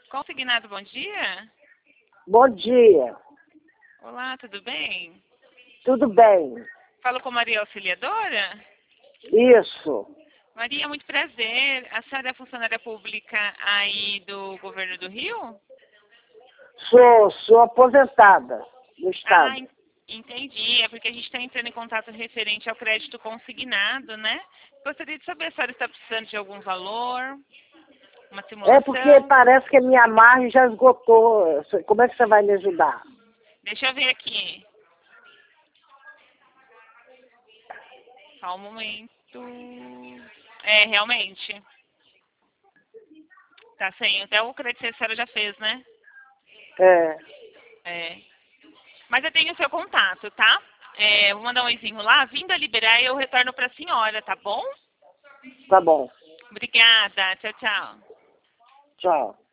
Consignado, bom dia. Bom dia. Olá, tudo bem? Tudo bem? Falo com Maria Auxiliadora? Isso. Maria, muito prazer. A senhora é funcionária pública aí do governo do Rio? Sou aposentada do Ah, Estado. entendi. É porque a gente está entrando em contato referente ao crédito consignado, né? Gostaria de saber se a senhora está precisando de algum valor, uma É porque simulação. parece que a minha margem já esgotou. Como é que você vai me ajudar? Deixa eu ver aqui. Só um momento. É, realmente. Tá sem. Até o crédito que a senhora já fez, né? É, É. Mas eu tenho o seu contato, tá? É, vou mandar um oizinho lá. Vindo a liberar, eu retorno para a senhora, tá bom? tá bom. Obrigada. Tchau, tchau. Tchau.